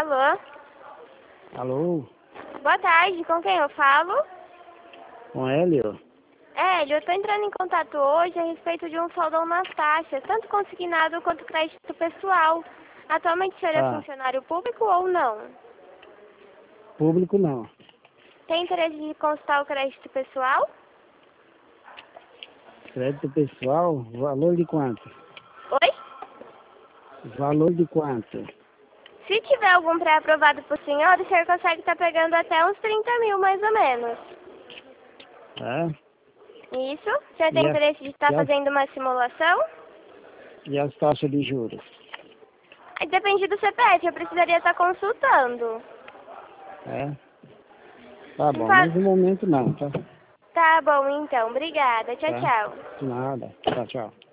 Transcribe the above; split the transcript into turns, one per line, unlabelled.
Alô?
Alô?
Boa tarde, com quem eu falo?
Com Hélio?
Hélio, eu tô entrando em contato hoje a respeito de um saldão nas taxas, tanto consignado quanto crédito pessoal. Atualmente o senhor é funcionário público ou não?
Público não.
Tem interesse de consultar o crédito pessoal?
Crédito pessoal, valor de quanto?
Oi?
Valor de quanto?
Se tiver algum pré-aprovado por senhor, o senhor consegue estar pegando até uns 30 mil, mais ou menos.
É?
Isso? O senhor tem interesse de estar fazendo uma simulação?
E as taxas de juros?
Depende do CPF, eu precisaria estar consultando.
É? Tá bom, mas no momento não, tá?
Tá bom, então. Obrigada. Tchau,
Tá?
tchau.
Nada. Tchau, tchau.